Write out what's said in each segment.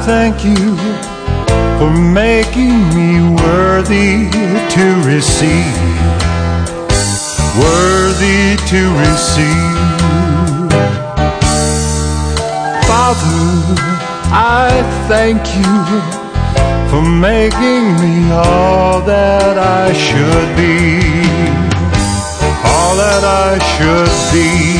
thank you for making me worthy to receive, worthy to receive. Father, I thank you for making me all that I should be, all that I should be.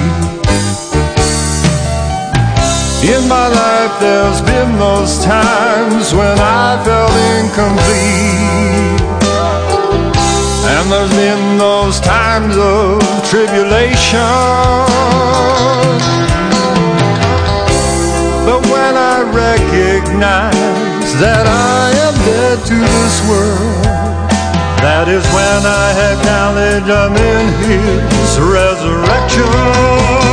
In my life there's been those times when I felt incomplete, and there's been those times of tribulation. But when I recognize that I am dead to this world, that is when I acknowledge I'm in His resurrection.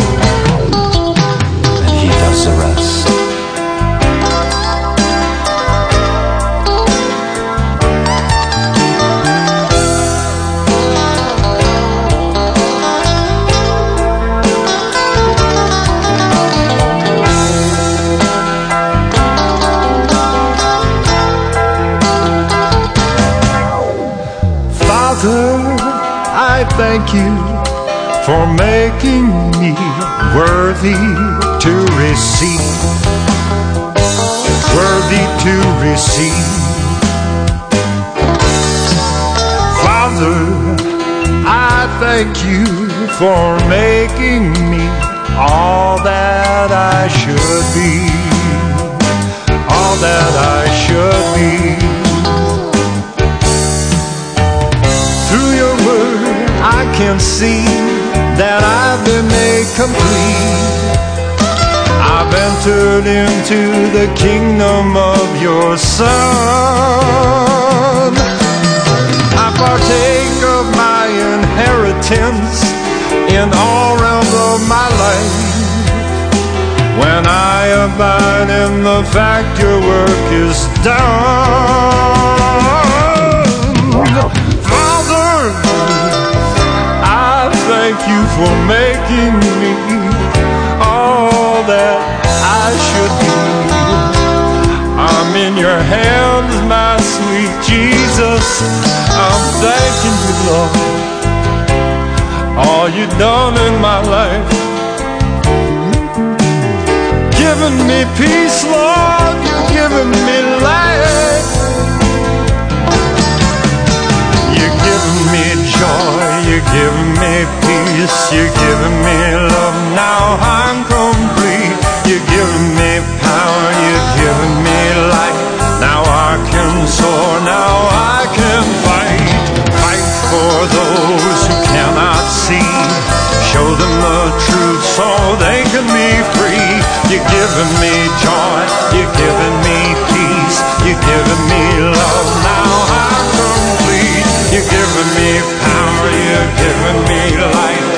And He does the rest. I thank you for making me worthy to receive, worthy to receive. Father, I thank you for making me all that I should be, all that I should be. I can see that I've been made complete. I've entered into the kingdom of your Son. I partake of my inheritance in all realms of my life when I abide in the fact your work is done. Father, thank you for making me all that I should be. I'm in your hands, my sweet Jesus. I'm thanking you, Lord, all you've done in my life. Giving me peace, Lord, you've given me life. You're giving me joy, you're giving me peace, you're giving me love, now I'm complete. You're giving me power, you're giving me light, now I can soar, now I can fight. Fight for those who cannot see, show them the truth so they can be free. You're giving me joy, you're giving me peace, you're giving me love, now I'm complete. You're giving me power, you're giving me light,